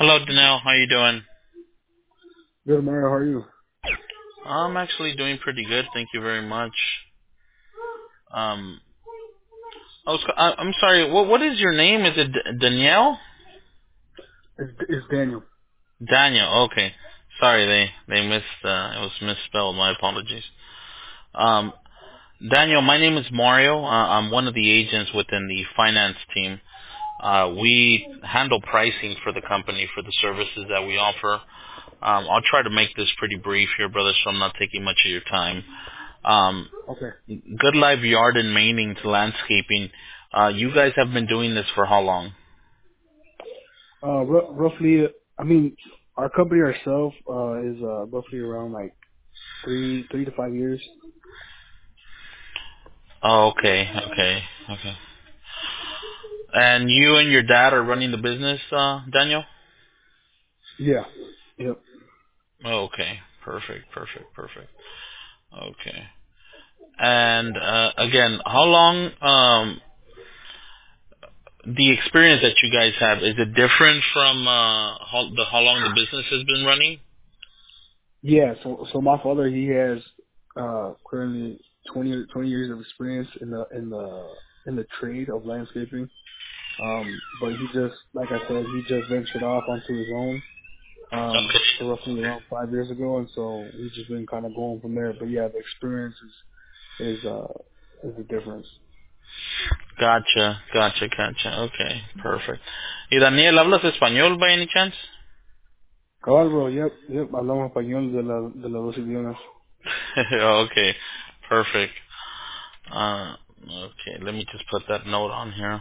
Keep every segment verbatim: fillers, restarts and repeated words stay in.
Hello, Danelle. How you doing? Good, Mario. How are you? I'm actually doing pretty good. Thank you very much. Um, I was, I, I'm sorry. What what is your name? Is it D- Danielle? It's, it's Daniel. Daniel. Okay. Sorry, they they missed. Uh, it was misspelled. My apologies. Um, Daniel, my name is Mario. Uh, I'm one of the agents within the finance team. Uh, we handle pricing for the company for the services that we offer. Um, I'll try to make this pretty brief here, brother, so I'm not taking much of your time. Um, Okay. Good Life Yard and Maining to landscaping. Uh, you guys have been doing this for how long? Uh, r- roughly, I mean, our company ourselves uh, is uh, roughly around like three, three to five years. Oh, okay, okay, okay. And you and your dad are running the business, uh, Daniel? Yeah. Yep. Oh, okay, perfect, perfect, perfect. Okay. And uh, again, how long um, the experience that you guys have is it different from uh, how the how long the business has been running? Yeah. So, so my father, he has uh, currently twenty, twenty years of experience in the in the in the trade of landscaping. Um, but he just, like I said, he just ventured off onto his own. Um, Okay. so roughly around five years ago, and so we've just been kind of going from there. But yeah, the experience is is uh is the difference. Gotcha, gotcha, gotcha. Okay, perfect. ¿Y Daniel, hablas español by any chance? Cabal, bro, yep, yep, hablamos español de, la, de los dos idiomas. Okay, perfect. Uh, okay, let me just put that note on here.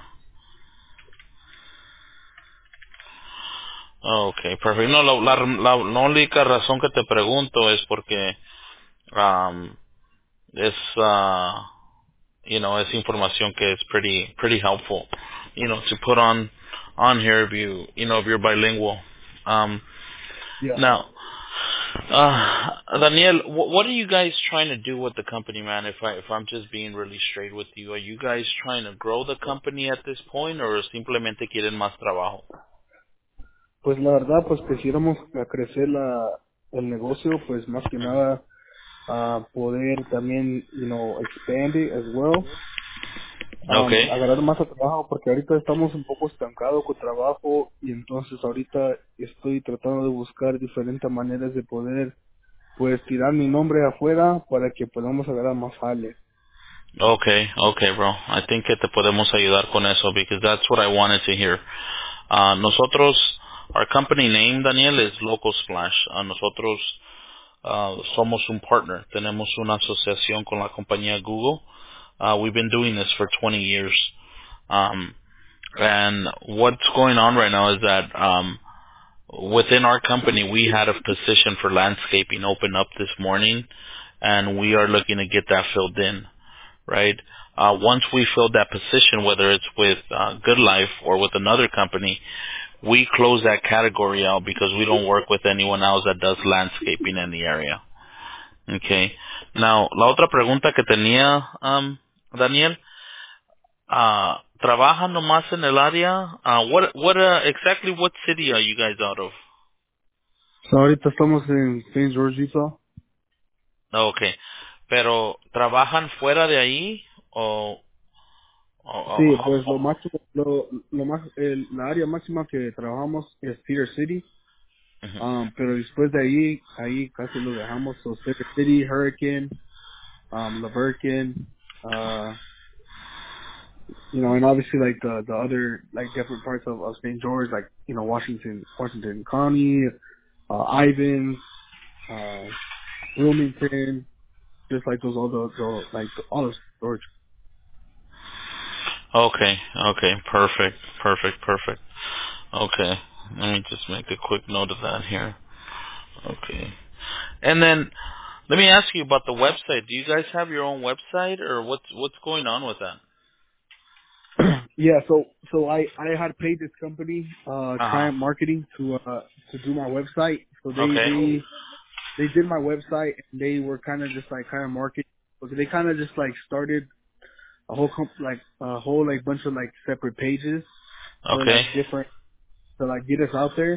Okay, perfect. No, la, la, la, la única razón que te pregunto es porque um, es, uh, you know, es información que es pretty, pretty helpful, you know, to put on, on here if you, you know, if you're bilingual. Um, Yeah. now, uh, Daniel, wh- what are you guys trying to do with the company, man? If I, if I'm just being really straight with you, are you guys trying to grow the company at this point, or simplemente quieren más trabajo? Pues la verdad, pues quisiéramos a crecer la, el negocio, pues más que nada a poder también, you know, expand it as well. Um, Okay. agarrar más a trabajo porque ahorita estamos un poco estancados con trabajo y entonces ahorita estoy tratando de buscar diferentes maneras de poder pues tirar mi nombre afuera para que podamos agarrar más jale. Okay, okay, bro. I think que te podemos ayudar con eso because that's what I wanted to hear. Uh, nosotros, our company name, Daniel, is Local Splash. Uh, nosotros uh, somos un partner. Tenemos una asociación con la compañía Google. Uh, we've been doing this for twenty years. Um, and what's going on right now is that um, within our company, we had a position for landscaping open up this morning, and we are looking to get that filled in. Right? Uh, once we fill that position, whether it's with uh, Good Life or with another company, we close that category out because we don't work with anyone else that does landscaping in the area. Okay. Now, la otra pregunta que tenía, um, Daniel, uh, ¿trabaja nomás en el área? Uh, what, what, uh, exactly what city are you guys out of? So, ahorita estamos en Saint George, Utah. Okay. Pero, ¿trabajan fuera de ahí? O, o, o- Sí, o- pues lo máximo, lo, lo más, el, la área máxima que trabajamos es Cedar City, Ujú. um, pero después de ahí, ahí casi lo dejamos. So Cedar City, Hurricane, um, La Virgin, uh, you know, and obviously like the the other like different parts of, of Saint George, like you know Washington, Washington County, uh, Ivins, uh, Bloomington, just like those all the, the like all of George. Okay, okay, perfect, perfect, perfect. Okay, let me just make a quick note of that here. Okay. And then let me ask you about the website. Do you guys have your own website, or what's what's going on with that? Yeah, so so I I had paid this company, uh, Uh huh. Triumph Marketing, to uh to do my website. So they Okay. they they did my website, and they were kind of just like kind of marketing. So they kind of just like started a whole comp- like a whole like bunch of like separate pages for Okay. like different to like get us out there.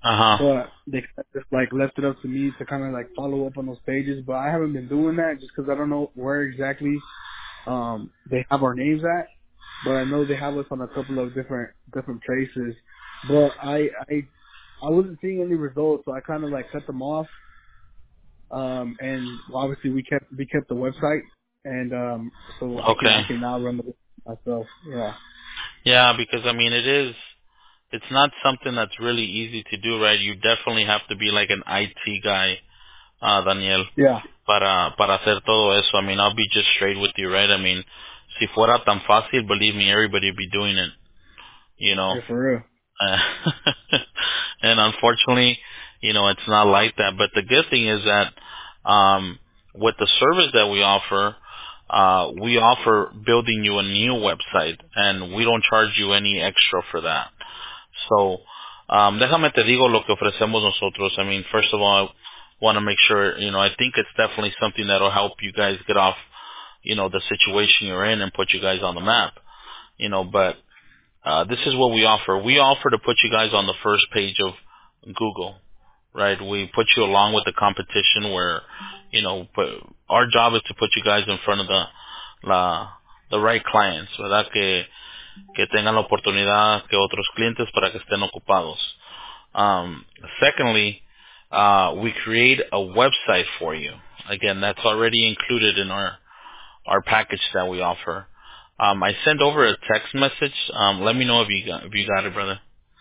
Uh huh. but they just like left it up to me to kind of like follow up on those pages. But I haven't been doing that just because I don't know where exactly um they have our names at. But I know they have us on a couple of different different places. But I I I wasn't seeing any results, so I kind of like cut them off. Um, and obviously we kept we kept the website, and um, so I can Okay. I can now run the business myself. Yeah. Yeah, because I mean, it is. It's not something that's really easy to do, right? You definitely have to be like an I T guy, uh, Daniel, Yeah. para para hacer todo eso. I mean, I'll be just straight with you, right? I mean, si fuera tan fácil, believe me, everybody would be doing it, you know. Yeah, for real. Uh, and unfortunately, you know, it's not like that. But the good thing is that um, with the service that we offer, uh, we offer building you a new website, and we don't charge you any extra for that. So, um, déjame te digo lo que ofrecemos nosotros. I mean, first of all, I want to make sure, you know, I think it's definitely something that'll help you guys get off, you know, the situation you're in and put you guys on the map, you know, but uh, this is what we offer. We offer to put you guys on the first page of Google, right? We put you along with the competition where, you know, but our job is to put you guys in front of the, la, the right clients, ¿verdad? Que, que tengan la oportunidad que otros clientes para que estén ocupados. Um, secondly, uh, we create a website for you. Again, that's already included in our our package that we offer. Um, I sent over a text message. Um, let me know if you got if you got it, brother.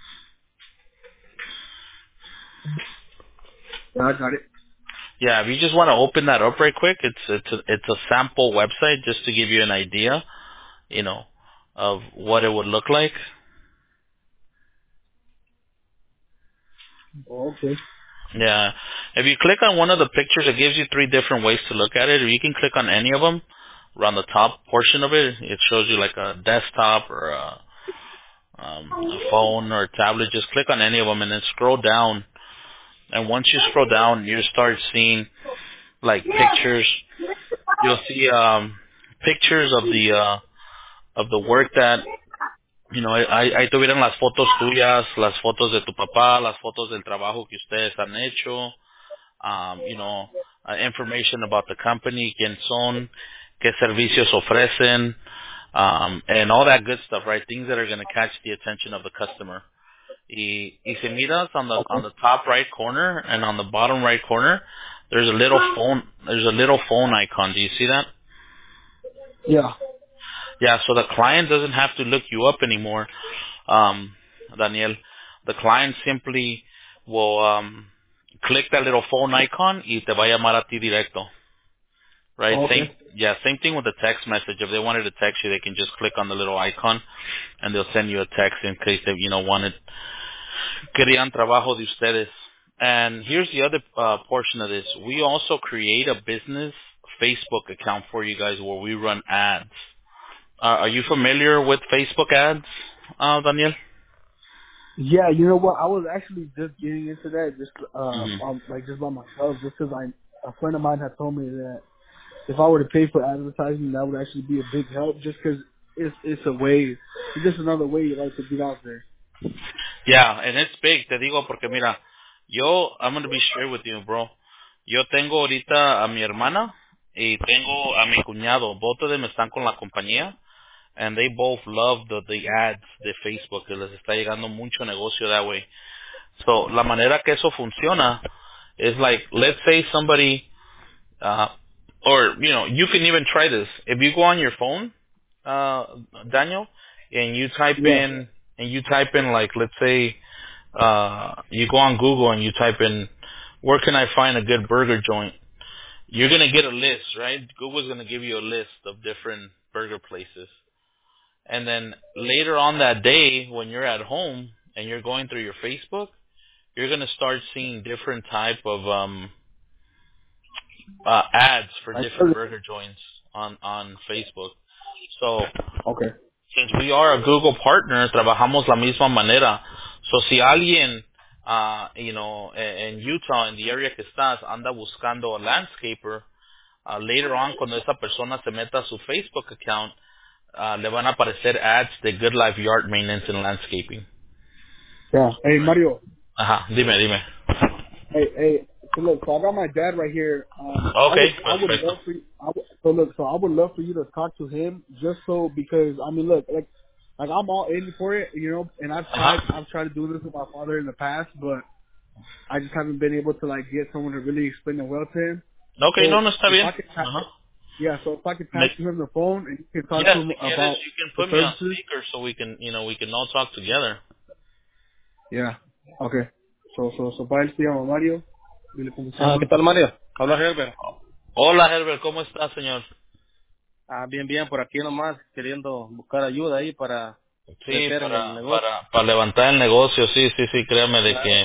Yeah, I got it. Yeah, if you just want to open that up right quick, it's it's a, it's a sample website just to give you an idea, you know, of what it would look like. Oh, okay. Yeah, if you click on one of the pictures, it gives you three different ways to look at it. Or you can click on any of them. Around the top portion of it, it shows you like a desktop or a, um, a phone or a tablet. Just click on any of them and then scroll down. And once you scroll down, you start seeing like pictures. You'll see um, pictures of the uh, of the work that you know. Ahí, ahí tuvieron las fotos tuyas, las fotos de tu papá, las fotos del trabajo que ustedes han hecho. Um, you know, uh, information about the company, quién son, qué servicios ofrecen, um, and all that good stuff, right? Things that are going to catch the attention of the customer. Y, y si miras on the on Okay. the top right corner and on the bottom right corner, there's a little phone. There's a little phone icon. Do you see that? Yeah. Yeah. So the client doesn't have to look you up anymore, um, Daniel. The client simply will um, click that little phone icon y te va a llamar a ti directo. Right? Oh, Same. okay. Yeah. Same thing with the text message. If they wanted to text you, they can just click on the little icon, and they'll send you a text in case they you know wanted querían trabajo de ustedes. And here's the other uh, portion of this. We also create a business Facebook account for you guys where we run ads. Uh, are you familiar with Facebook ads, uh, Daniel? Yeah, you know what? I was actually just getting into that, just uh, hmm um, like just by myself, just because I a friend of mine had told me that if I were to pay for advertising, that would actually be a big help, just because it's it's a way, it's just another way you like to get out there. Yeah, and it's big, te digo, porque mira, yo, I'm going to be straight with you, bro. Yo tengo ahorita a mi hermana y tengo a mi cuñado. Both of them están con la compañía. And they both love the, the ads de Facebook, que les está llegando mucho negocio that way. So, la manera que eso funciona is like, let's say somebody, uh, or, you know, you can even try this. If you go on your phone, uh, Daniel, and you type Yeah. in, and you type in like, let's say, uh, you go on Google and you type in, where can I find a good burger joint? You're going to get a list, right? Google's going to give you a list of different burger places. And then later on that day, when you're at home and you're going through your Facebook, you're going to start seeing different type of um, uh, ads for I different started. burger joints on, on Facebook. So Okay. since we are a Google partner, trabajamos la misma manera. So si alguien, uh, you know, en Utah, en the area que estás, anda buscando a landscaper, uh, later on cuando esa persona se meta a su Facebook account, uh, le van a aparecer ads de Good Life Yard Maintenance and Landscaping. Yeah. Hey, Mario. Ajá, dime, dime. Hey, hey. So look, so I got my dad right here. Um, I would, Okay, I would perfecto. love for you. I would, so look, so I would love for you to talk to him, just so because I mean, look, like, like I'm all in for it, you know. And I've tried, Ajá. I've tried to do this with my father in the past, but I just haven't been able to like get someone to really explain it well to him. Okay, no, So no está if bien. I could, pa- Ajá. yeah, so if I could Me, pass you him the phone and you can talk to yeah, him si quieres, about you can the put me on services. speaker so we can, you know, we can all talk together. Yeah. Okay. So, so, so, para él se llama Mario. Dile cómo se Ah, ¿qué llama. tal, Mario? Habla Herbert. Hola, Herbert, ¿cómo estás, señor? Ah, bien, bien, por aquí nomás, queriendo buscar ayuda ahí para Sí, crecer en el para, negocio. para, para levantar el negocio, sí, sí, sí, créame de Claro. que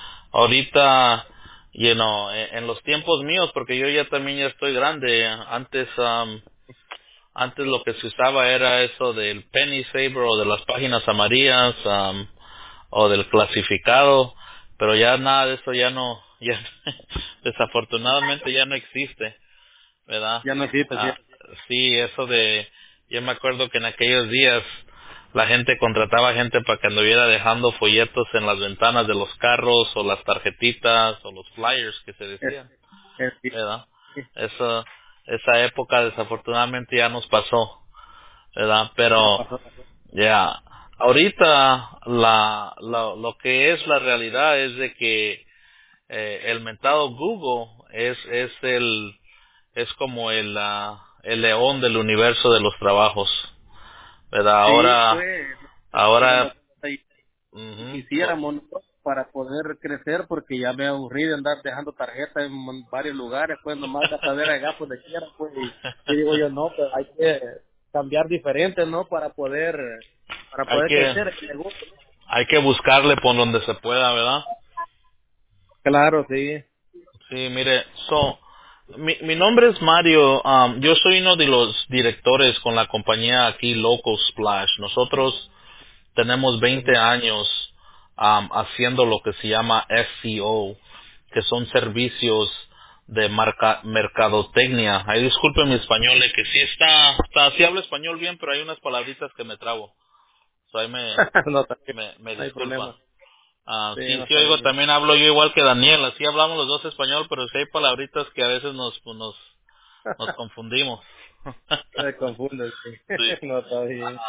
ahorita, you know, en, en los tiempos míos, porque yo ya también ya estoy grande, antes, um, antes lo que se usaba era eso del penny saver o de las páginas amarillas, um, o del clasificado, pero ya nada de eso ya no, ya, desafortunadamente ya no existe. ¿Verdad? Ya no existe, sí. Ah, sí, eso de, yo me acuerdo que en aquellos días la gente contrataba gente para que anduviera dejando folletos en las ventanas de los carros o las tarjetitas o los flyers que se Es, decían, es, sí, ¿verdad? sí, Eso, esa época desafortunadamente ya nos pasó, ¿verdad? ya Pero, pasó. ya, ahorita la, la, lo que es la realidad es de que eh, el mentado Google es, es el, es como el, ah, el león del universo de los trabajos, ¿verdad? Sí, Ahora, pues, ahora, digamos, ahí ujú, co- quisiéramos, ¿no? Para poder crecer, porque ya me aburrí de andar dejando tarjetas en mon- varios lugares, pues nomás gastadera de gas donde quiera, pues, y, y digo yo, no, pues hay que cambiar diferente, ¿no? Para poder, para hay poder que, crecer el negocio. hay que buscarle por donde se pueda, ¿verdad? Claro, sí. Sí, mire, so, mi, mi nombre es Mario, um, yo soy uno de los directores con la compañía aquí Local Splash. Nosotros tenemos veinte Ujú. años um, haciendo lo que se llama S E O, que son servicios de marca, mercadotecnia. Ay, disculpe mi español, eh, que sí está, está, sí hablo español bien, pero hay unas palabritas que me trabo. So, ahí me, No, está bien, me, me no hay disculpa. problema. Ah, Sí, sí, no sí está oigo, bien. también hablo yo igual que Daniel, así hablamos los dos español, pero sí hay palabritas que a veces nos, pues, nos, nos confundimos. Me confunde, sí. Sí. No está bien.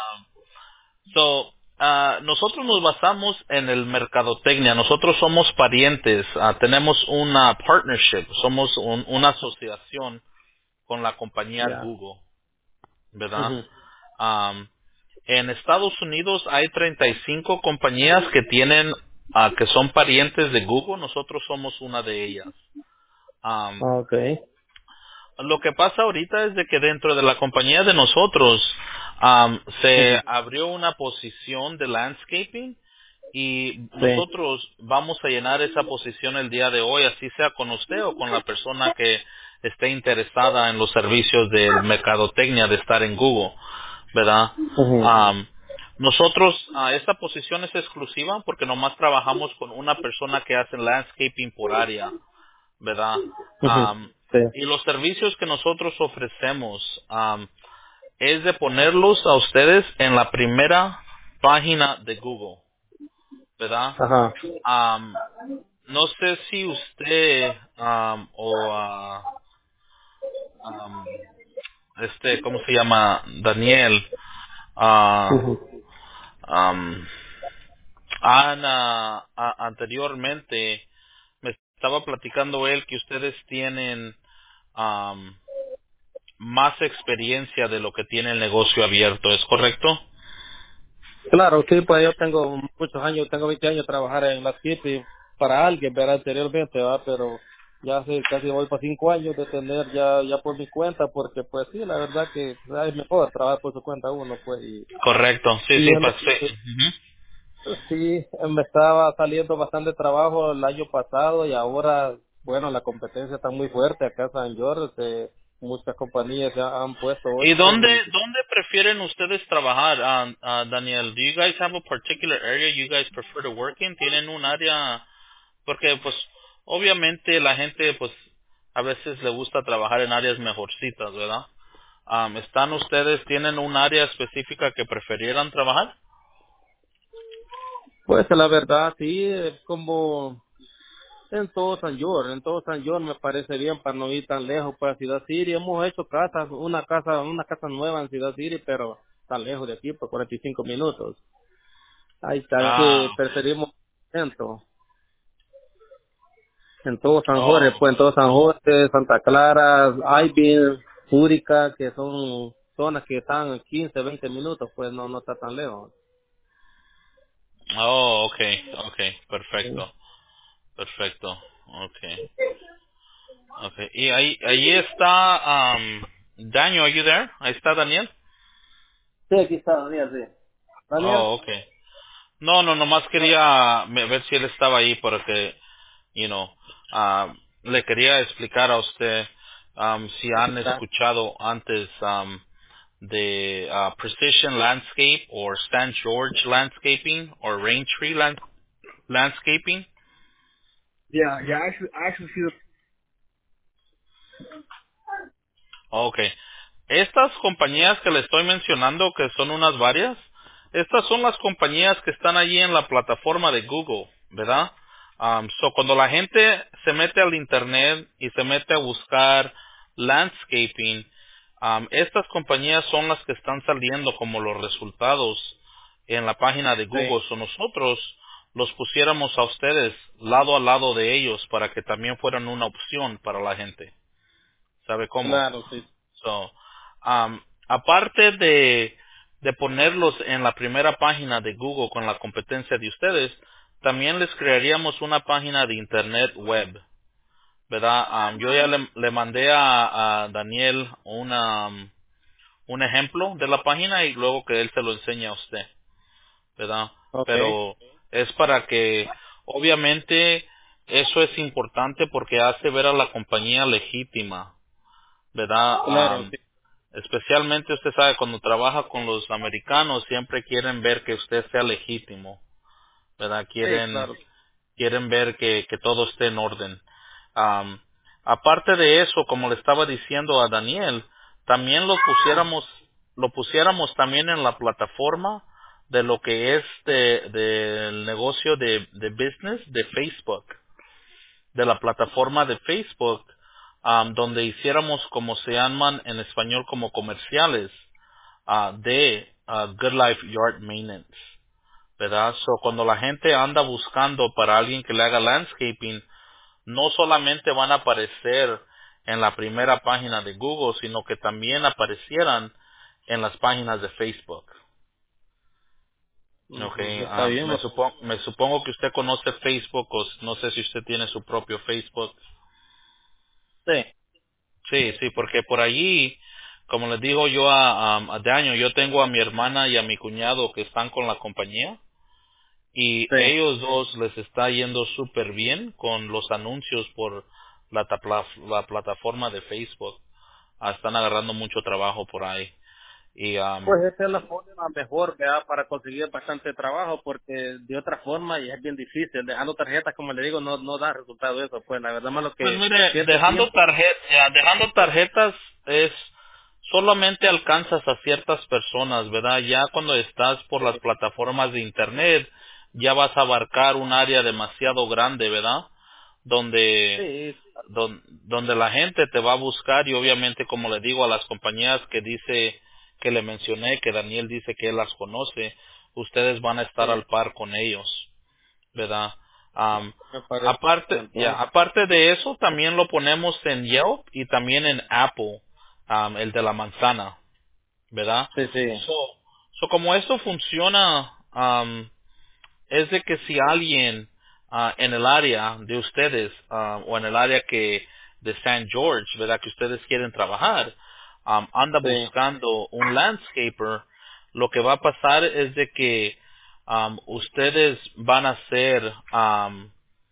So, ah, nosotros nos basamos en el mercadotecnia. Nosotros somos parientes. ah, tenemos una partnership. Somos un- una asociación con la compañía Ya. Google, ¿verdad? Ujú. Am, en Estados Unidos hay treinta y cinco compañías que tienen, ah, que son parientes de Google. Nosotros somos una de ellas. Am, Okay. Lo que pasa ahorita es de que dentro de la compañía de nosotros am, Ujú. se abrió una posición de landscaping y Sí. nosotros vamos a llenar esa posición el día de hoy, así sea con usted o con la persona que esté interesada en los servicios del mercadotecnia de estar en Google, ¿verdad? Ujú. Am, nosotros, ah, esta posición es exclusiva porque nomás trabajamos con una persona que hace landscaping por área, ¿verdad? Ujú. Am, Sí. y los servicios que nosotros ofrecemos am, es de ponerlos a ustedes en la primera página de Google, ¿verdad? Ajá. Am, no sé si usted am, o ah, am, este, ¿cómo se llama? Daniel, ah, Ujú. am, han ah, a- anteriormente me estaba platicando él que ustedes tienen am, más experiencia de lo que tiene el negocio abierto, ¿es correcto? Claro, sí, pues yo tengo muchos años, tengo veinte años de trabajar en la City para alguien, ¿verdad? Anteriormente, ¿verdad? Pero ya hace casi voy para cinco años de tener ya ya por mi cuenta, porque pues sí, la verdad que pues, es mejor trabajar por su cuenta uno, pues, y, Correcto, sí, y sí, en- pasé. Ujú. sí, me estaba saliendo bastante trabajo el año pasado y ahora, bueno, la competencia está muy fuerte acá en San George, eh, muchas compañías ya han puesto ¿Y orden y dónde, dónde prefieren ustedes trabajar, ah, ah, Daniel? Do you guys have a particular area you guys prefer to work in? ¿Tienen un área? Porque, pues, obviamente la gente, pues, a veces le gusta trabajar en áreas mejorcitas, ¿verdad? Am, ¿Están ustedes, tienen un área específica que prefirieran trabajar? Pues la verdad, sí, es como en todo San Jorge, en todo San Jorge me parece bien para no ir tan lejos para Ciudad City. Hemos hecho casas, una casa, una casa nueva en Ciudad City, pero tan lejos de aquí por cuarenta y cinco minutos. Ahí está, es que Ah, okay. preferimos dentro, en todo San Jorge, Oh, pues en todo San Jorge, Santa Clara, Ivy, Fúrica, que son zonas que están quince, veinte minutos, pues no, no está tan lejos. oh, okay, okay, Sí, perfecto, perfecto, okay, okay. Y ahí, ahí está, um, Daniel, are you there? Ahí está Daniel. sí, aquí está Daniel, sí. Daniel. Oh, okay. No, no, nomás quería me- ver si él estaba ahí porque, you know, um, le quería explicar a usted um, si han Está. escuchado antes um, de uh, Precision Landscape or Stan George Landscaping or Rain Tree Land Landscaping. Yeah, yeah. I actually, I actually see the. Okay. Estas compañías que le estoy mencionando, que son unas varias, estas son las compañías que están allí en la plataforma de Google, ¿verdad? Um, so cuando la gente se mete al internet y se mete a buscar landscaping, um, estas compañías son las que están saliendo como los resultados en la página de Sí, Google. So nosotros los pusiéramos a ustedes lado a lado de ellos para que también fueran una opción para la gente. ¿Sabe cómo? claro, sí. So, um, aparte de, de ponerlos en la primera página de Google con la competencia de ustedes, también les crearíamos una página de internet web, ¿verdad? Um, yo ya le, le mandé a, a Daniel una, um, un ejemplo de la página y luego que él se lo enseñe a usted, ¿verdad? Ok, Pero es para que, obviamente, eso es importante porque hace ver a la compañía legítima, ¿verdad? claro, Um, sí. Especialmente usted sabe, cuando trabaja con los americanos siempre quieren ver que usted sea legítimo, ¿verdad? Sí, Quieren, claro. quieren ver que, que todo esté en orden. Am, aparte de eso, como le estaba diciendo a Daniel, también lo pusiéramos, lo pusiéramos también en la plataforma de lo que es de, del negocio de, de business de Facebook, de la plataforma de Facebook, am, donde hiciéramos como se llaman en español como comerciales ah, de ah, Good Life Yard Maintenance, ¿verdad? So, cuando la gente anda buscando para alguien que le haga landscaping, no solamente van a aparecer en la primera página de Google, sino que también aparecieran en las páginas de Facebook. Ujú, Okay, está ah, bien. me, ¿No? supongo, me supongo que usted conoce Facebook o no sé si usted tiene su propio Facebook. Sí, Sí, sí, porque por allí, como les digo yo a, a, a Daniel, yo tengo a mi hermana y a mi cuñado que están con la compañía y sí. ellos dos les está yendo súper bien con los anuncios por la, tapla- la plataforma de Facebook. Ah, están agarrando mucho trabajo por ahí. Y, um, Pues esa es la forma mejor, ¿verdad? Para conseguir bastante trabajo, porque de otra forma y es bien difícil. Dejando tarjetas, como le digo, no no da resultado eso. Pues la verdad más lo pues que mire, cierto dejando, tiempo. tarjet ya, dejando tarjetas es solamente alcanzas a ciertas personas, ¿verdad? Ya cuando estás por Sí, las plataformas de Internet, ya vas a abarcar un área demasiado grande, ¿verdad? Donde sí, don- donde la gente te va a buscar y obviamente como le digo a las compañías que dice que le mencioné que Daniel dice que él las conoce, ustedes van a estar sí, al par con ellos, ¿verdad? Am, me parece. aparte ya Entonces, aparte de eso también lo ponemos en Yelp y también en Apple, am, el de la manzana, ¿verdad? sí, sí. So, so como esto funciona, am, es de que si alguien ah, en el área de ustedes ah, o en el área que de San George, ¿verdad? Que ustedes quieren trabajar, am, anda Sí, buscando un landscaper, lo que va a pasar es de que am, ustedes van a ser am,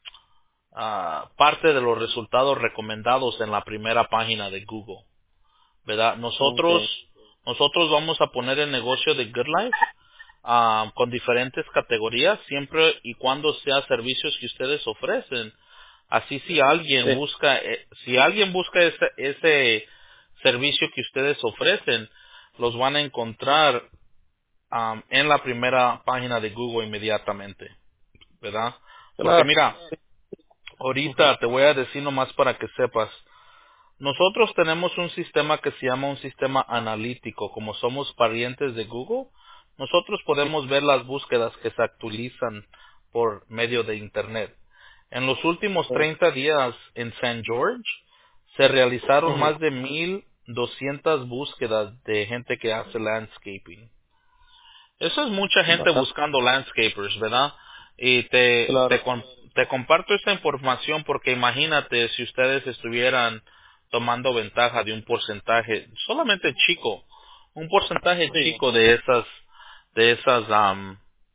ah, parte de los resultados recomendados en la primera página de Google, ¿verdad? Nosotros, okay. nosotros vamos a poner el negocio de Good Life ah, con diferentes categorías, siempre y cuando sea servicios que ustedes ofrecen. Así si alguien Sí, busca, eh, si alguien busca ese, ese servicio que ustedes ofrecen, los van a encontrar am, en la primera página de Google inmediatamente. ¿verdad? Porque Claro. mira, Ujú. ahorita te voy a decir nomás para que sepas. Nosotros tenemos un sistema que se llama un sistema analítico. Como somos parientes de Google, nosotros podemos ver las búsquedas que se actualizan por medio de Internet. En los últimos Sí. treinta días en San George se realizaron Ujú. más de mil doscientas búsquedas de gente que hace landscaping. Eso es mucha gente Bastante. buscando landscapers, ¿verdad? Y te, te, Claro. com- te comparto esta información porque imagínate si ustedes estuvieran tomando ventaja de un porcentaje solamente chico, un porcentaje Sí. chico de esas, de esas, am,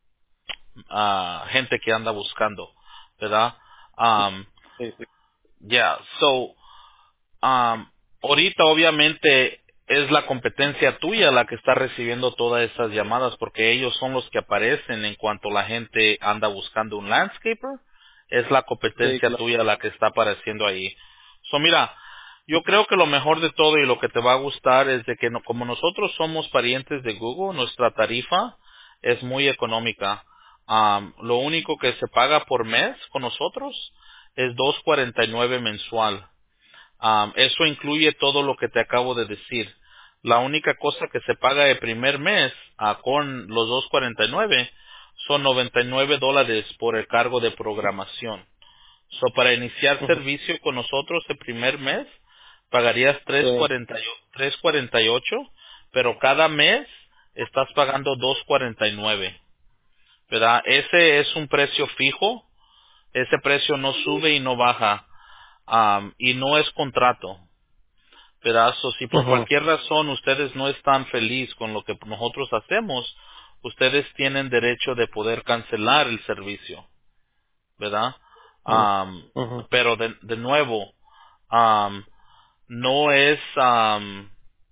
ah, gente que anda buscando, ¿verdad? Um, Sí, sí. yeah, so, Um, ahorita obviamente es la competencia tuya la que está recibiendo todas esas llamadas porque ellos son los que aparecen en cuanto la gente anda buscando un landscaper. Es la Sí, competencia claro. tuya la que está apareciendo ahí. So mira, yo creo que lo mejor de todo y lo que te va a gustar es de que no- como nosotros somos parientes de Google, nuestra tarifa es muy económica. Um, lo único que se paga por mes con nosotros es dos cuarenta y nueve mensual. Um, eso incluye todo lo que te acabo de decir. La única cosa que se paga el primer mes ah, con los dos cuarenta y nueve son noventa y nueve dólares por el cargo de programación. So, para iniciar Ujú. servicio con nosotros el primer mes, pagarías Sí. tres cuarenta y ocho, pero cada mes estás pagando dos cuarenta y nueve, ¿verdad? Ese es un precio fijo, ese precio no sube y no baja, um, y no es contrato. Pedazo, si por Ujú. cualquier razón ustedes no están feliz con lo que nosotros hacemos, ustedes tienen derecho de poder cancelar el servicio, ¿verdad? Ujú. Am, Ujú. pero de, de nuevo, am, no es am,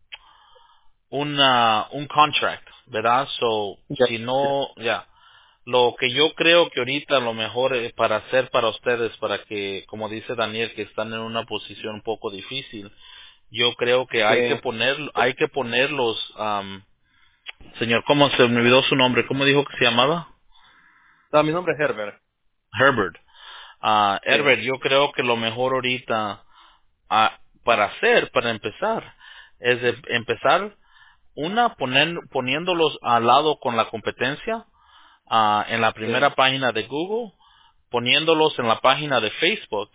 una, un contract, ¿verdad? So, Ya. si no, ya. Lo que yo creo que ahorita lo mejor eh, para hacer para ustedes, para que, como dice Daniel, que están en una posición un poco difícil, yo creo que hay que Sí. poner, hay que ponerlos, am, señor, ¿cómo se me olvidó su nombre? ¿Cómo dijo que se llamaba? Ah, mi nombre es Herbert. Herbert. Ah, Sí. Herbert, yo creo que lo mejor ahorita ah, para hacer, para empezar, es de empezar, una, poner, poniéndolos al lado con la competencia ah, en la Sí. primera página de Google, poniéndolos en la página de Facebook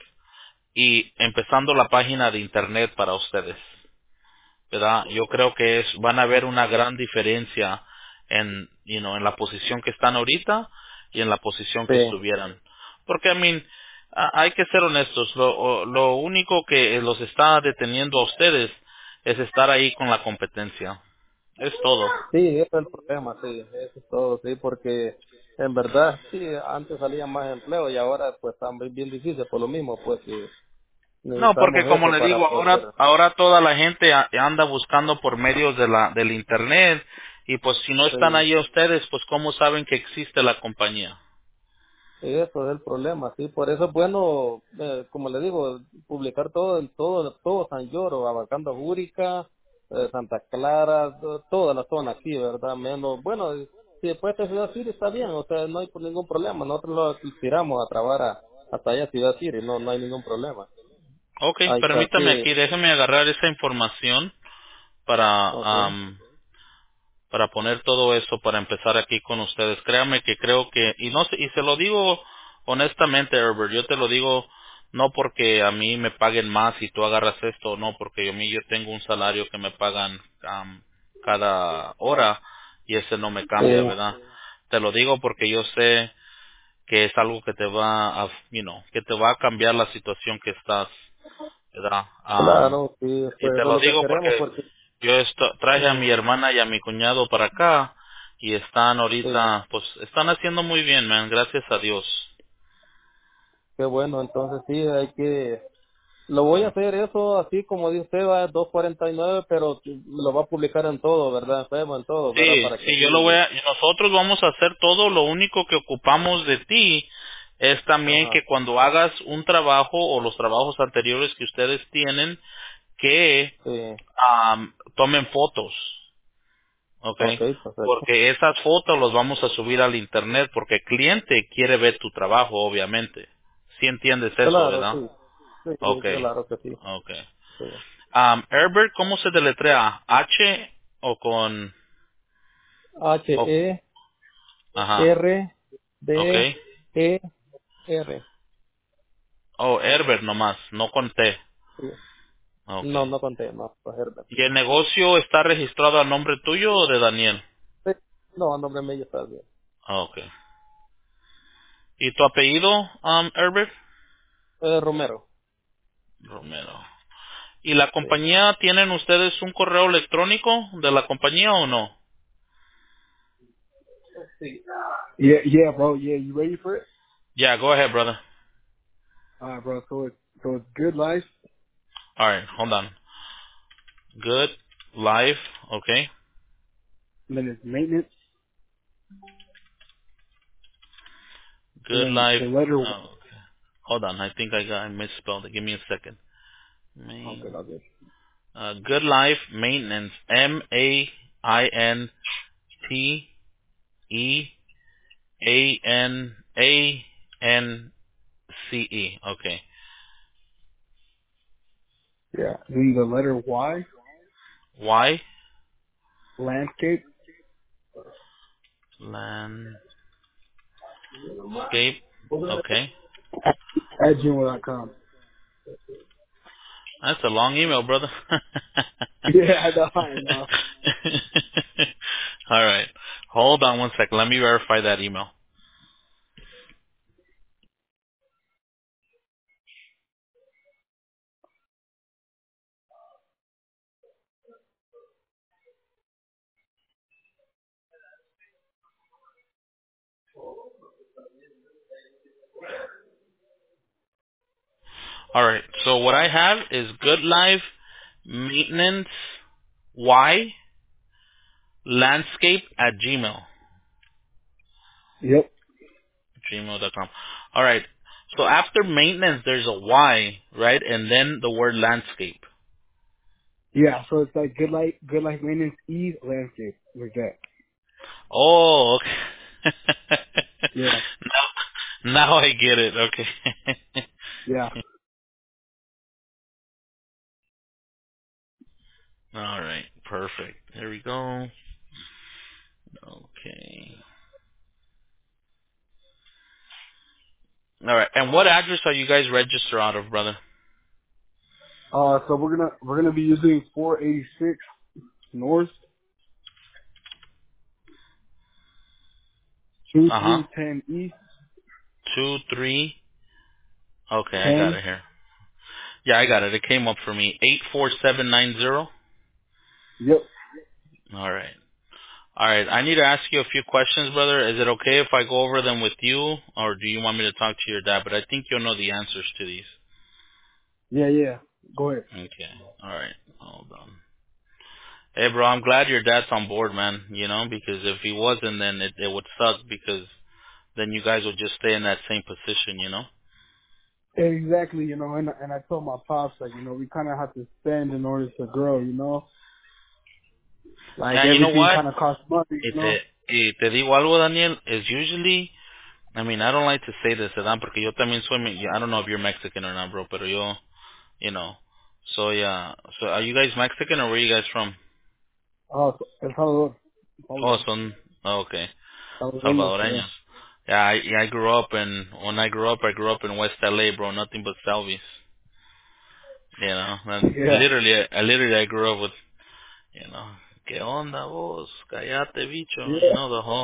y empezando la página de Internet para ustedes. ¿Verdad? Yo creo que es, van a ver una gran diferencia en, you know, en la posición que están ahorita y en la posición que Sí. estuvieran. Porque, I mean, a- hay que ser honestos, lo, o- lo único que los está deteniendo a ustedes es estar ahí con la competencia. Es todo. Sí, ese es el problema, sí, eso es todo, sí, porque en verdad, sí, antes salía más empleo y ahora pues está muy bien difícil por lo mismo, pues que No, porque necesitamos como eso le para digo, ahora, poder, ahora toda la gente a- anda buscando por medios de la, del internet y pues si no están sí, ahí ustedes, pues cómo saben que existe la compañía. sí, eso es el problema, sí, por eso es bueno, eh, como le digo, publicar todo, el todo, todo San Lloro, abarcando Júrica, eh, Santa Clara, to- toda la zona aquí, ¿verdad? Menos, bueno, si después de Ciudad City está bien, o sea, no hay ningún problema, nosotros lo tiramos a trabajar a- hasta allá Ciudad City, no, no hay ningún problema. Ok, Ahí está permítame aquí. aquí, déjeme agarrar esa información para Okay. am, para poner todo eso para empezar aquí con ustedes. Créame que creo que y no sé, y se lo digo honestamente, Herbert, yo te lo digo no porque a mí me paguen más y tú agarras esto, no, porque a mí yo tengo un salario que me pagan am, cada hora y ese no me cambia, Sí, ¿verdad? Te lo digo porque yo sé que es algo que te va a, you know, que te va a cambiar la situación que estás, ¿verdad? Am, claro, sí, y pues te eso es lo lo que digo queremos porque porque, yo esto, traje a ujú, mi hermana y a mi cuñado para acá y están sí, ahorita, pues están haciendo muy bien, man, gracias a Dios. qué bueno, entonces sí, hay que, lo voy a hacer eso así como dice usted, va dos cuarenta y nueve, pero lo va a publicar en todo, ¿verdad? En Facebook, en todo, ¿verdad? Sí, Para que sí, yo lo voy así, a, y nosotros vamos a hacer todo, lo único que ocupamos de ti es también ajá, que cuando hagas un trabajo o los trabajos anteriores que ustedes tienen, que sí, am, tomen fotos. Okay. Okay, perfecto. Porque esas fotos los vamos a subir al internet porque el cliente quiere ver tu trabajo, obviamente. ¿Sí entiendes eso, Claro, verdad? sí. Sí, sí, Okay. claro que sí. Okay. Sí. Um, Herbert, ¿cómo se deletrea? H o con o, H-E-R-B-E-R. ajá. Okay. Oh, Herbert nomás, no con T. Sí. No, Okay. no conté, no, pues Herbert. ¿Y el negocio está registrado a nombre tuyo o de Daniel? Sí. No, a nombre mío está bien. Okay. ¿Y tu apellido, um, Herbert? Eh, Romero. Romero. ¿Y la Sí. compañía, tienen ustedes un correo electrónico de la compañía o no? Sí. Yeah, yeah, bro. Yeah, you ready for it? Yeah, go ahead, brother. All right, bro. So it's so it's Good Life, All right, hold on. Good life, okay. and then it's maintenance, and Good then life. the letter. Oh, okay. Hold on, I think I got I misspelled it. Give me a second. Oh, good, Main, all good. uh, good life maintenance. M A I N T E A N A N C E. Okay. Yeah. Then the letter Y, Y landscape landscape. Okay. at gmail dot com. That's a long email, brother. Yeah, I know, I know. All right. Hold on one second. Let me verify that email. All right. So what I have is Good Life Maintenance Y Landscape at Gmail. Yep. Gmail dot com. All right. So after maintenance, there's a Y, right? And then the word landscape. Yeah. So it's like Good Life, Good Life maintenance E landscape like that. Oh, okay. Yeah. now, now I get it. Okay. Yeah. All right. Perfect. There we go. Okay. All right. And what address are you guys registered out of, brother? Uh, so we're gonna we're gonna be using four eighty-six North two Uh huh. three ten East Two, three. Okay, I got ten. it here. Yeah, I got it. It came up for me. Eight four seven nine zero. Yep. All right. All right. I need to ask you a few questions, brother. Is it okay if I go over them with you, or do you want me to talk to your dad? But I think you'll know the answers to these. Yeah, yeah. Go ahead. Okay. All right. Hold on. Hey, bro, I'm glad your dad's on board, man. You know, because if he wasn't, then it, it would suck because then you guys would just stay in that same position, you know? Exactly, you know, and and I told my pops like, you know, we kind of have to spend in order to grow, you know, like And you know everything what? kind of costs money, Y you know. te, y te digo algo, Daniel, is usually, I mean, I don't like to say this, ¿verdad? Porque yo también soy, me- I don't know if you're Mexican or not, bro, pero yo, you know, soy, uh, so are you guys Mexican or where are you guys from? Oh, El Salvador, Oh, Salvador, son, oh, okay, Salvadoreños, yeah. Salvadoreños. Yeah, I, yeah, I grew up in, when I grew up, I grew up in West L A, bro, nothing but Salvies. You know, and Yeah, literally, I literally, I grew up with, you know, ¿qué onda vos? Cállate, bicho. You yeah, know, the whole,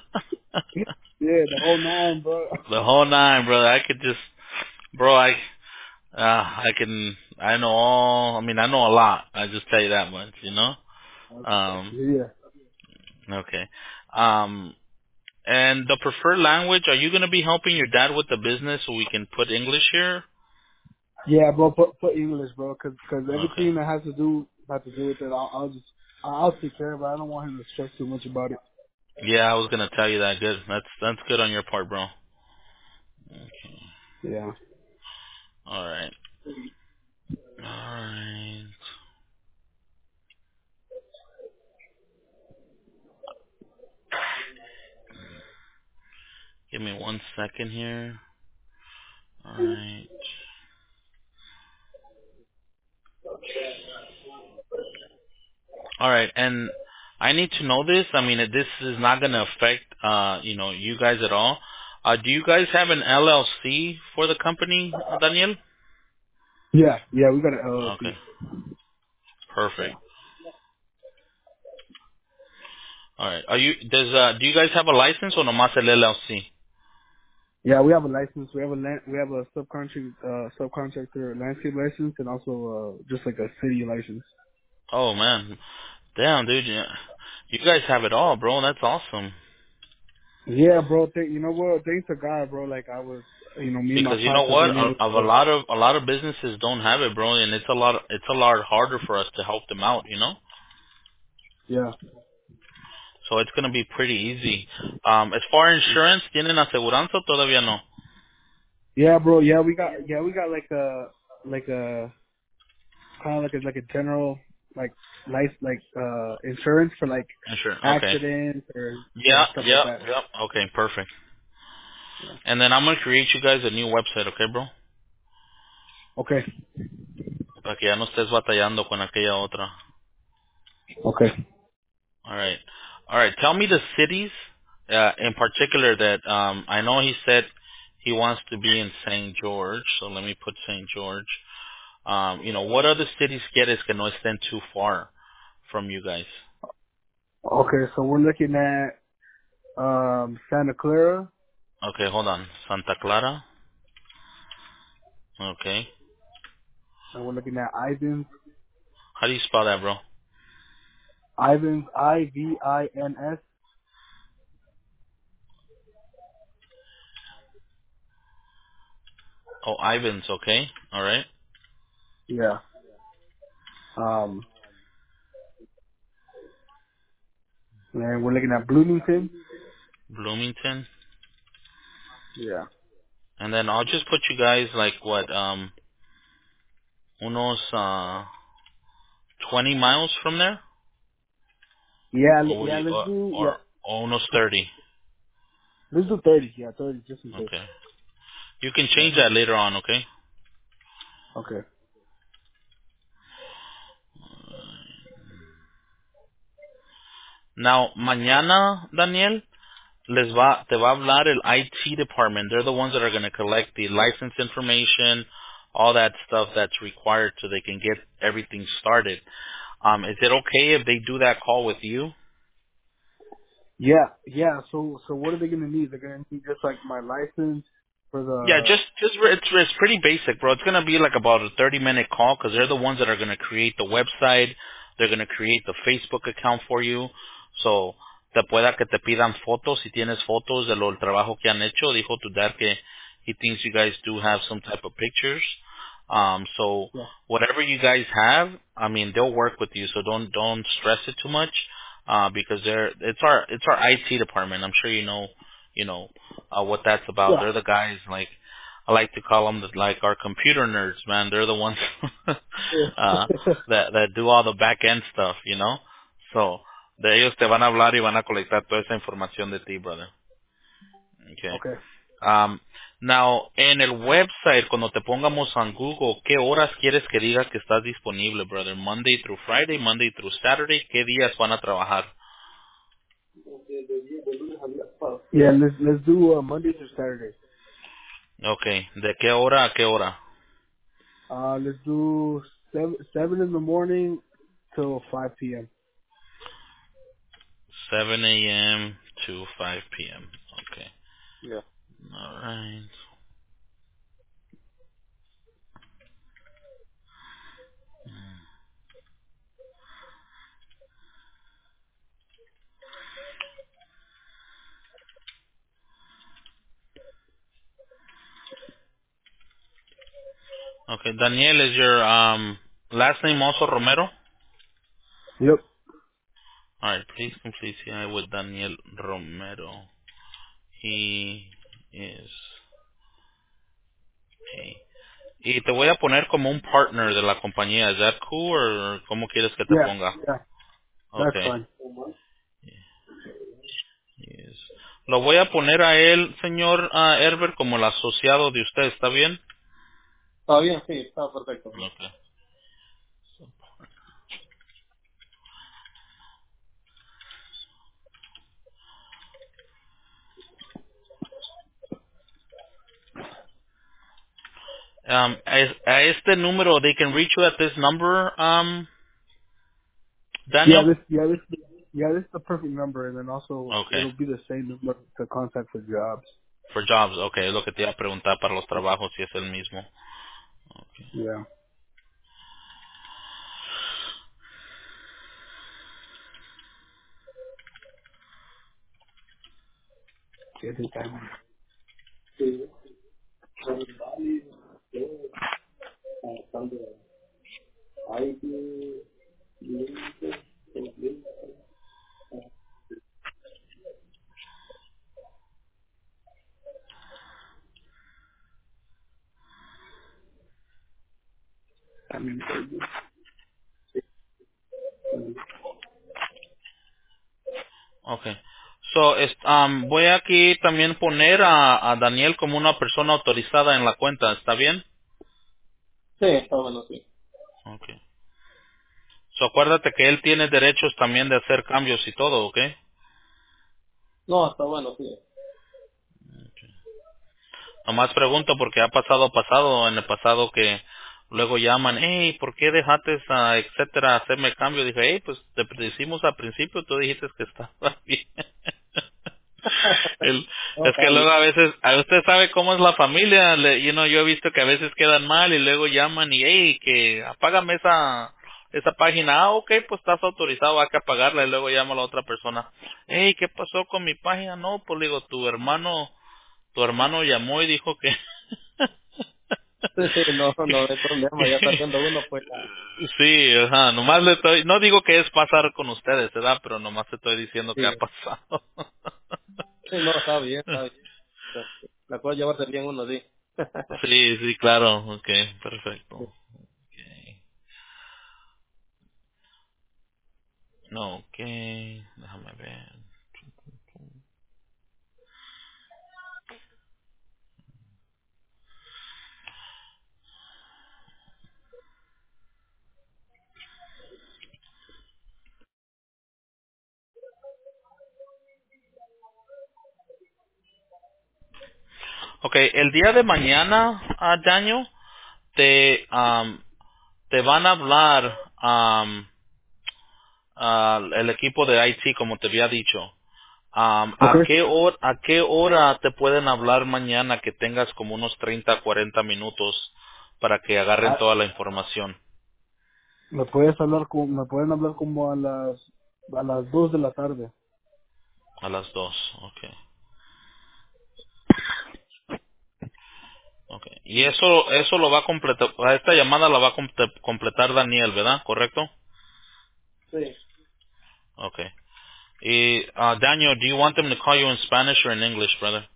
yeah, the whole nine, bro. the whole nine, brother. I could just, bro, I, uh, I can, I know all, I mean, I know a lot. I just tell you that much, you know? Um, Yeah, okay. Um, and the preferred language, are you going to be helping your dad with the business so we can put English here? yeah, bro, put put English, bro, cause cause Okay. everything that has to do has to do with it, I'll, I'll just I'll take care of it. I don't want him to stress too much about it. Yeah, I was going to tell you that. Good. That's, that's good on your part, bro. Okay. Yeah. All right. All right. Give me one second here. All right. All right, and I need to know this. I mean, this is not going to affect, uh, you know, you guys at all. Uh, do you guys have an L L C for the company, uh, Daniel? Yeah, yeah, we got an L L C. Okay, perfect. Yeah. All right. Are you? Does uh, do you guys have a license or nomás el L L C? Yeah, we have a license. We have a land, we have a subcontract uh subcontractor landscape license and also uh just like a city license. Oh man, damn, dude, yeah. You guys have it all, bro. That's awesome. Yeah, bro. Th- you know what? Thanks to God, bro. Like I was, you know, me and my Because you know pops have what, been a, able of a to. lot of a lot of businesses don't have it, bro, and it's a lot it's a lot harder for us to help them out, you know. Yeah. So it's gonna be pretty easy. Um, as far as insurance, ¿tienen aseguranza o todavía no? Yeah, bro. Yeah, we got. Yeah, we got like a like a kind of like a like a general like life like uh insurance for like Insurance. Okay. accidents or yeah Yeah, stuff like yeah, that. yeah. Okay, perfect. Yeah. And then I'm gonna create you guys a new website, okay, bro? Okay. Para que ya no estés batallando con aquella otra. Okay. All right. All right. Tell me the cities, uh, in particular that um, I know he said he wants to be in Saint George. So let me put Saint George. Um, you know, what other cities quieres que no estén too far from you guys? Okay. So we're looking at um Santa Clara Okay, hold on. Santa Clara. Okay. and we're looking at Ivins. How do you spell that, bro? Ivins. I V I N S. Oh, Ivans. Okay. All right. Yeah. Um. And we're looking at Bloomington. Bloomington. Yeah. And then I'll just put you guys like what, um, unos uh, twenty miles from there, Yeah. or l- would Yeah. you, Let's or, do. or, Yeah. or unos thirty. Let's do thirty. Yeah, thirty just in case. Okay. You can Yeah. change that later on. Okay. Okay. Now, mañana, Daniel, les va, te va a hablar el I T department. They're the ones that are going to collect the license information, all that stuff that's required so they can get everything started. Um, is it okay if they do that call with you? Yeah. Yeah. So so what are they gonna need? They're gonna need just like my license for Yeah, the. just just re- it's it's pretty basic, bro. It's gonna be like about a thirty minute call because they're the ones that are gonna create the website. They're gonna create the Facebook account for you. So te pueda que te pidan fotos si tienes fotos de lo el trabajo que han hecho. Dijo tu dad que he thinks you guys do have some type of pictures. Um, so Yeah. whatever you guys have, I mean, they'll work with you. So don't don't stress it too much, uh, because they're it's our it's our I T department. I'm sure you know you know uh, what that's about. Yeah. They're the guys like I like to call them the, like our computer nerds, man. They're the ones uh, that that do all the back end stuff, you know. So de ellos te van a hablar y van a colectar toda esa información de ti, brother. Okay. Okay. Um, now, en el website, cuando te pongamos en Google, ¿qué horas quieres que diga que estás disponible, brother? Monday through Friday, Monday through Saturday, ¿qué días van a trabajar? Yeah. Let's let's do uh, Monday to Saturday. Okay. ¿De qué hora a qué hora? Uh, let's do seven seven in the morning till five p.m. seven a m to five p m Okay. Yeah. All right. Okay. Daniel, is your um last name also Romero? Yep. All right. Please complete C I with Daniel Romero. He is a... Y te voy a poner como un partner de la compañía. ¿Es that cool or cómo quieres que te Yeah. ponga? Yeah. That's Okay. fine. Yes. Lo voy a poner a él, señor ah, Herbert, como el asociado de usted, ¿está bien? Está bien, sí, está perfecto. Okay. Um, a, a este número, they can reach you at this number, um, Yeah, Daniel? this yeah this yeah this is the perfect number, and then also Okay. it'll be the same number to contact for jobs. For jobs, okay, es lo que te iba a preguntar para los trabajos, si es el mismo. Okay. Yeah. Yeah, this time. I mean, Okay. So, es- um, voy aquí también poner a, a Daniel como una persona autorizada en la cuenta, ¿está bien? Sí, está bueno, sí. Okay. So, acuérdate que él tiene derechos también de hacer cambios y todo, ¿ok? No, está bueno, sí. Nomás pregunto porque ha pasado pasado en el pasado que luego llaman, hey, ¿por qué dejaste a etcétera hacerme cambio? Dije, hey, pues te decimos al principio, tú dijiste que estaba bien. El- No, es está que luego bien. a veces, a usted sabe cómo es la familia, le, you know, yo he visto que a veces quedan mal y luego llaman y, hey, que apágame esa esa página, ah, ok, pues estás autorizado, hay que apagarla y luego llama a la otra persona, hey, ¿qué pasó con mi página? No, pues le digo, tu hermano tu hermano llamó y dijo que, Sí, sí, no, no hay problema, ya que- sabiendo uno, pues ya. sí, ajá, nomás le estoy, no digo que es pasar con ustedes, ¿verdad? Pero nomás te estoy diciendo que ha Sí, pasado. sí, no, está bien, está bien. La cosa es llevarse bien uno, sí. Sí, sí, claro, okay, perfecto. Okay. No, okay, déjame ver. Okay, el día de mañana, ah, Daniel, te, am, te van a hablar am, ah, el equipo de I T, como te había dicho. Um, ¿a Okay. qué hora, a qué hora te pueden hablar mañana que tengas como unos treinta, cuarenta minutos para que agarren Ah, toda la información? me puedes hablar con, me pueden hablar como a las a las dos de la tarde. A las dos, okay, okay. Y eso, eso lo va a completar, esta llamada la va a comple- completar Daniel, ¿verdad? ¿Correcto? Sí. Okay. Y, uh, Daniel, do you want them to call you in Spanish or in English, brother?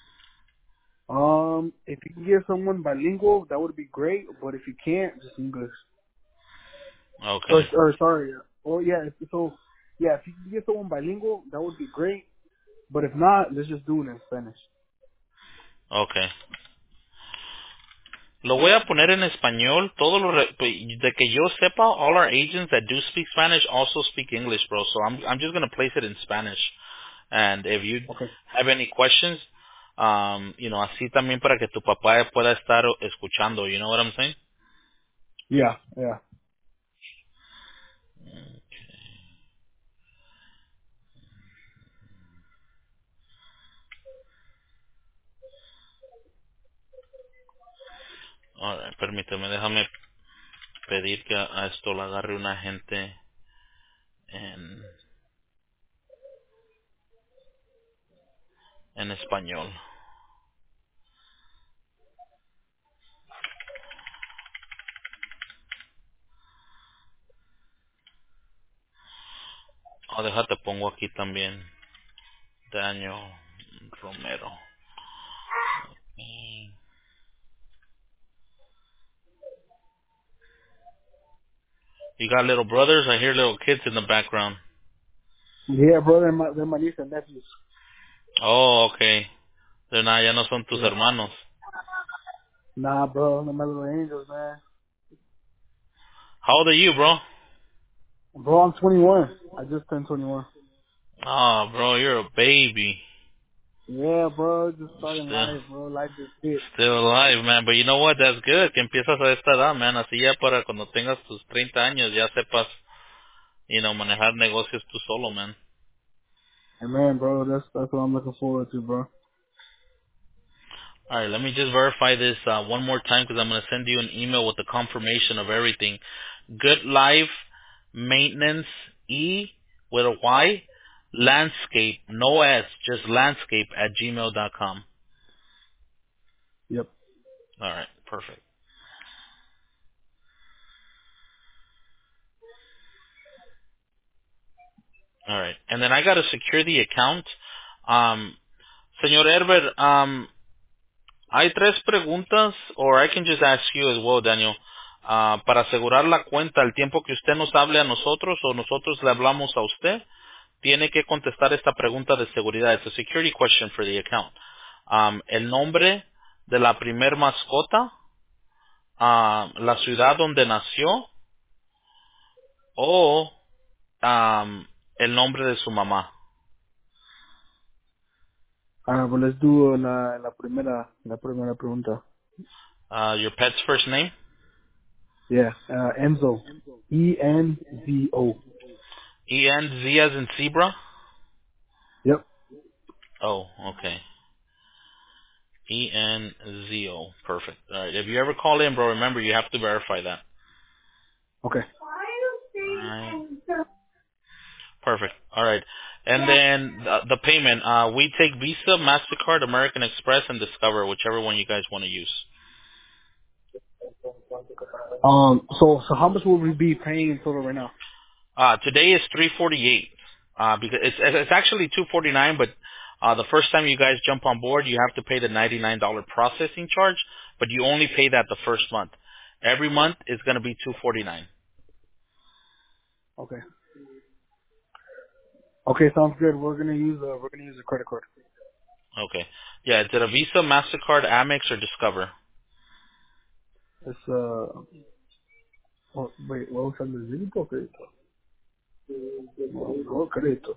Um, if you can get someone bilingual, that would be great. But if you can't, just English. Or, Okay, or sorry. Oh yeah. if- So yeah, if you can get someone bilingual, that would be great. But if not, let's just do it in Spanish. okay. Lo voy a poner en español. Todo lo re- de que yo sepa, all our agents that do speak Spanish also speak English, bro. So I'm I'm just gonna place it in Spanish. And if you Okay. have any questions, um, you know, así también para que tu papá pueda estar escuchando. You know what I'm saying? Yeah. Yeah. Alright, permíteme, déjame pedir que a a esto le agarre una gente en en español. Oh, déjate pongo aquí también Daniel Romero. Mm. You got little brothers? I hear little kids in the background. Yeah, brother. My, they're my niece and nephews. Oh, okay. They're not, ya no son tus Yeah. hermanos. Nah, bro, no matter the Angels, man. How old are you, bro? Bro, I'm twenty-one. I just turned twenty-one. Oh, bro, you're a baby. Yeah, bro, just starting Still, life, bro. Life is it. still alive, man. But you know what? That's good. Que empiezas a esta edad, man. Así ya para cuando tengas tus treinta años ya sepas, you know, manejar negocios tú solo, man. And man, bro, that's that's what I'm looking forward to, bro. All right, let me just verify this uh, one more time because I'm going to send you an email with the confirmation of everything. Good Life Maintenance E with a Y, landscape, no S, just landscape at gmail dot com. Yep. All right, perfect. All right, and then I got to secure the account. Um, Señor Herbert, um, hay tres preguntas, or I can just ask you as well, Daniel. Ah, para asegurar la cuenta, el tiempo que usted nos hable a nosotros o nosotros le hablamos a usted, tiene que contestar esta pregunta de seguridad. It's a security question for the account. Um, el nombre de la primer mascota, ah, la ciudad donde nació o um, el nombre de su mamá. Alright, but let's do uh, la, la primera, la primera pregunta. Uh, your pet's first name? Yeah, uh, Enzo. E N Z O. E N Z as in zebra? Yep. Oh, okay. E N Z O. Perfect. All right. If you ever call in, bro, remember you have to verify that. Okay. All right. Perfect. All right. And then the, the payment, uh, we take Visa, MasterCard, American Express, and Discover, whichever one you guys want to use. Um. So, so how much will we be paying in total right now? Uh, today is three forty-eight. Uh, because it's, it's actually two forty-nine, but uh, the first time you guys jump on board, you have to pay the ninety-nine dollars processing charge, but you only pay that the first month. Every month is going to be two forty-nine. Okay. Okay, sounds good. We're gonna use uh, we're gonna use a credit card. Okay. Yeah, is it a Visa, MasterCard, Amex, or Discover? It's uh. Oh, wait, what was that? Débito o crédito? Oh, crédito.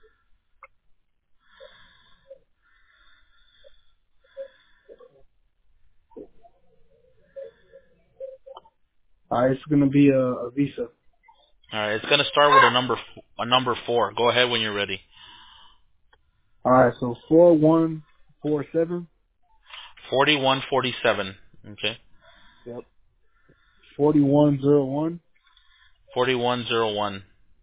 Uh, it's gonna be a, a Visa. All right, it's going to start with a number f- a number four. Go ahead when you're ready. All right, so four one four seven. forty-one forty-seven. Okay. Yep. Forty one zero one. forty-one oh one.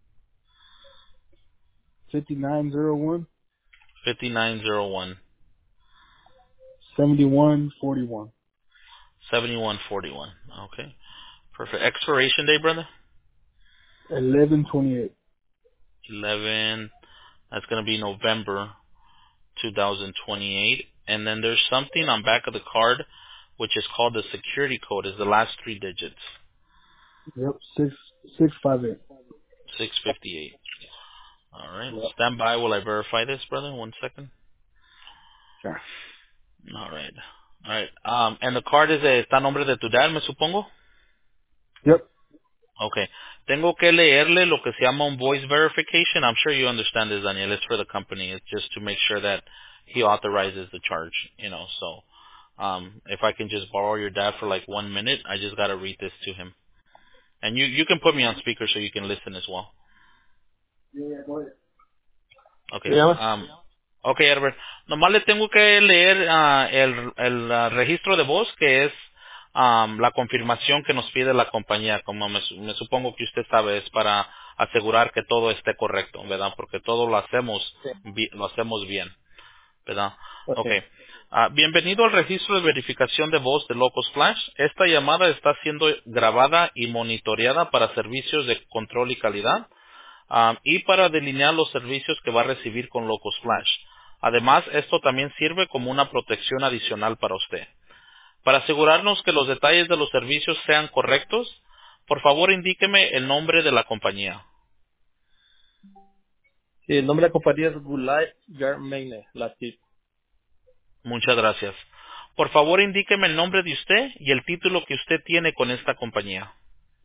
Fifty nine zero one. fifty-nine oh one. Seventy one forty one. seventy-one forty-one. Okay. Perfect. Expiration date, brother? Eleven twenty eight. eleven. That's going to be November twenty twenty-eight. And then there's something on back of the card which is called the security code. Is the last three digits. Yep. Six six five eight. six fifty-eight. All right. Yep. Stand by while I verify this, brother. One second. Sure. All right. All right. Um, and the card is a, está a nombre de tu dad, me supongo. Yep. Okay. Tengo que leerle lo que se llama un voice verification. I'm sure you understand this, Daniel. It's for the company. It's just to make sure that he authorizes the charge, you know. So, um, if I can just borrow your dad for like one minute, I just got to read this to him. And you, you can put me on speaker so you can listen as well. Yeah, yeah, go ahead. Okay. Dígame. Um, okay, Herbert. Nomás le tengo que leer ah, el, el ah, registro de voz, que es am, la confirmación que nos pide la compañía. Como me, su- me supongo que usted sabe, es para asegurar que todo esté correcto, ¿verdad? Porque todo lo hacemos, Sí. bi- lo hacemos bien, ¿verdad? Ok. Okay. Ah, bienvenido al registro de verificación de voz de Locos Flash. Esta llamada está siendo grabada y monitoreada para servicios de control y calidad. Um, y para delinear los servicios que va a recibir con Locos Flash. Además, esto también sirve como una protección adicional para usted. Para asegurarnos que los detalles de los servicios sean correctos, por favor indíqueme el nombre de la compañía. Sí, el nombre de la compañía es Gulay Germaine, la T I P. Muchas gracias. Por favor, indíqueme el nombre de usted y el título que usted tiene con esta compañía.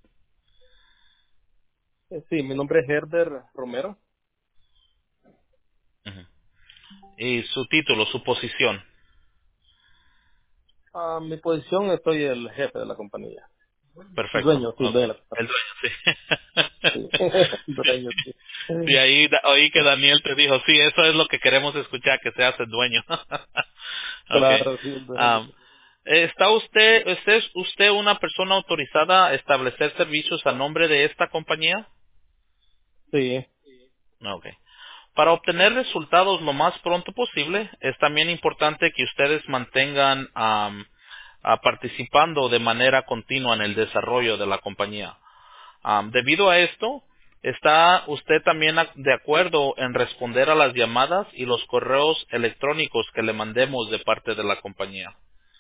Eh, Sí, mi nombre es Herbert Romero. Ujú. Y su título, su posición. A mi posición estoy el jefe de la compañía. El Perfecto. dueño, sí, el Ok. dueño de la El compañía. dueño, sí. Sí. El dueño, sí. Sí, ahí da- oí que Daniel te dijo, sí, eso es lo que queremos escuchar, que seas el dueño. Ok. Claro, sí, el dueño. Am, ¿Está usted, usted, es usted una persona autorizada a establecer servicios a nombre de esta compañía? Sí, Ok. Para obtener resultados lo más pronto posible, es también importante que ustedes mantengan am, a participando de manera continua en el desarrollo de la compañía. Am, debido a esto, ¿está usted también a- de acuerdo en responder a las llamadas y los correos electrónicos que le mandemos de parte de la compañía?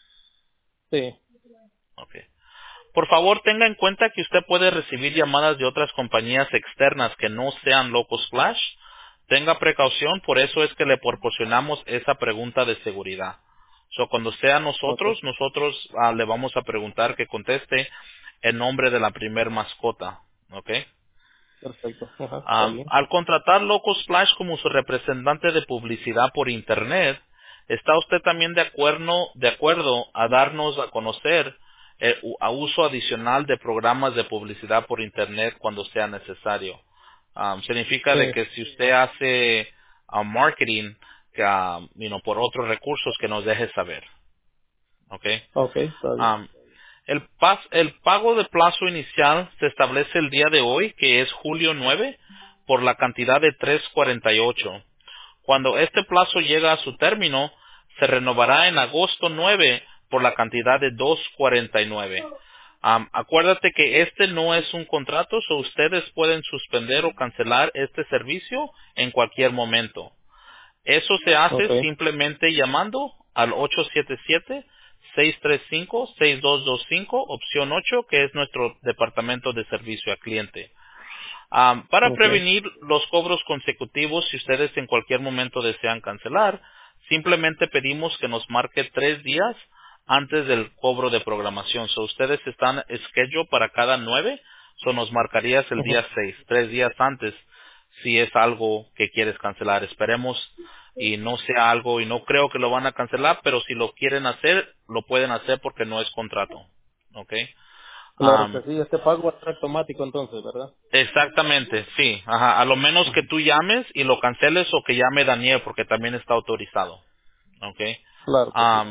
sí. Ok. Por favor, tenga en cuenta que usted puede recibir llamadas de otras compañías externas que no sean Locos Flash. Tenga precaución, por eso es que le proporcionamos esa pregunta de seguridad. So, cuando sea Ok, nosotros, nosotros ah, le vamos a preguntar que conteste el nombre de la primer mascota. ¿Ok? perfecto. Ajá, está Am, bien. al contratar Locos Flash como su representante de publicidad por Internet, ¿está usted también de acuerdo, de acuerdo a darnos a conocer eh, u- a uso adicional de programas de publicidad por Internet cuando sea necesario? Am, significa de Sí, que si usted hace ah, marketing que, ah, you know, por otros recursos que nos deje saber. ¿Ok? ok, está bien. Am, el, pas- el pago de plazo inicial se establece el día de hoy, que es julio nueve, por la cantidad de tres cuarenta y ocho. Cuando este plazo llega a su término, se renovará en agosto nueve por la cantidad de dos cuarenta y nueve. Am, acuérdate que este no es un contrato, so ustedes pueden suspender o cancelar este servicio en cualquier momento. Eso se hace Ok, simplemente llamando al ocho siete siete, seis tres cinco, seis dos dos cinco, opción ocho, que es nuestro departamento de servicio al cliente. Am, para ok, prevenir los cobros consecutivos, si ustedes en cualquier momento desean cancelar, simplemente pedimos que nos marque tres días antes del cobro de programación. So, ustedes están schedule para cada nueve, so nos marcarías el ujú, día seis, tres días antes, si es algo que quieres cancelar. Esperemos y no sea algo, y no creo que lo van a cancelar, pero si lo quieren hacer, lo pueden hacer porque no es contrato. ¿Ok? claro que sí. Este pago va a ser automático entonces, ¿verdad? Exactamente, sí. Ajá. A lo menos que Ujú, tú llames y lo canceles o que llame Daniel porque también está autorizado. ¿Ok? claro que sí. Am,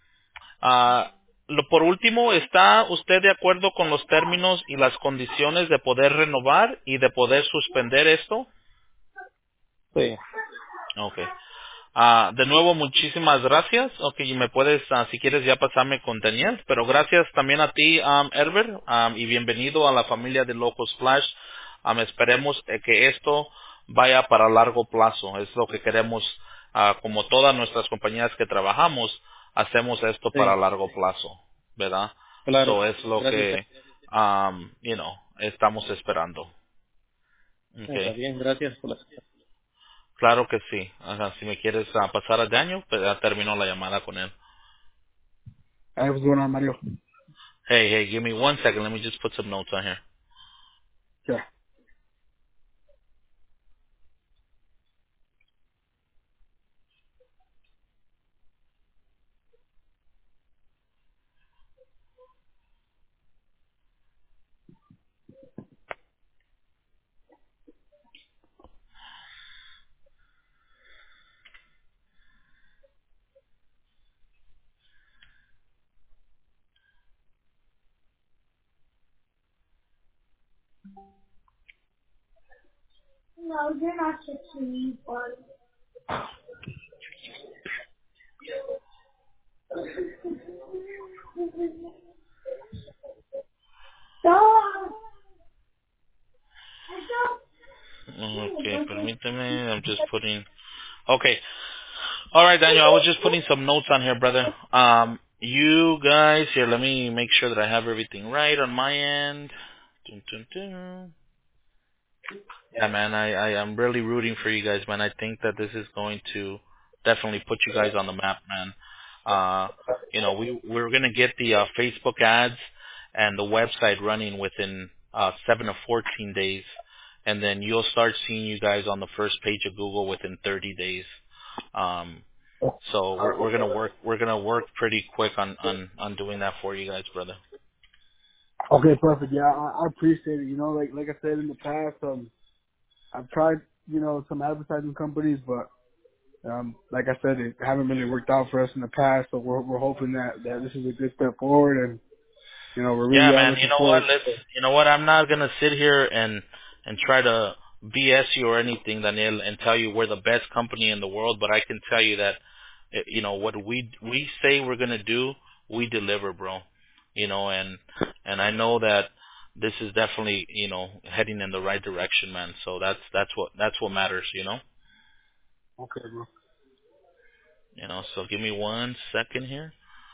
ah, lo, por último, ¿está usted de acuerdo con los términos y las condiciones de poder renovar y de poder suspender esto? Sí, Ok. Ah, de nuevo, muchísimas gracias. Ok, y me puedes, ah, si quieres, ya pasarme con Daniel. Pero gracias también a ti, um, Herbert, um, y bienvenido a la familia de Locos Flash. Um, esperemos eh, que esto vaya para largo plazo. Es lo que queremos, ah, como todas nuestras compañías que trabajamos, hacemos esto para sí, largo plazo, ¿verdad? claro. So es lo Gracias. que, um, you know, estamos esperando. Está Okay. bien, gracias por la... Claro que sí. Ajá, si me quieres ah, pasar a Daniel, pues ya terminó la llamada con él. Hey, what's going on, Mario? Hey, hey, give me one second. Let me just put some notes on here. Yeah. No, you're not sixteen, but... No, I Okay, don't. permíteme. I'm just putting. Okay. All right, Daniel. I was just putting some notes on here, brother. Um, you guys here. Let me make sure that I have everything right on my end. Dun, dun, dun. Yeah, man, I, I I'm really rooting for you guys, man. I think that this is going to definitely put you guys on the map, man. Uh, you know, we we're gonna get the uh, Facebook ads and the website running within uh, seven to fourteen days, and then you'll start seeing you guys on the first page of Google within thirty days. Um, so we're we're gonna work we're gonna work pretty quick on on on doing that for you guys, brother. Okay, perfect. Yeah, I, I appreciate it. You know, like like I said in the past, um, I've tried, you know, some advertising companies, but um, like I said, it haven't really worked out for us in the past. So we're we're hoping that that this is a good step forward, and you know, we Yeah, really are man. You looking know what? forward. Let's. To it. You know what? I'm not gonna sit here and and try to B S you or anything, Daniel, and tell you we're the best company in the world. But I can tell you that, eh, you know, what we we say we're gonna do, we deliver, bro. You know, and and I know that this is definitely, you know, heading in the right direction, man. So that's that's what that's what matters, you know. Okay, bro. You know. So give me one second here.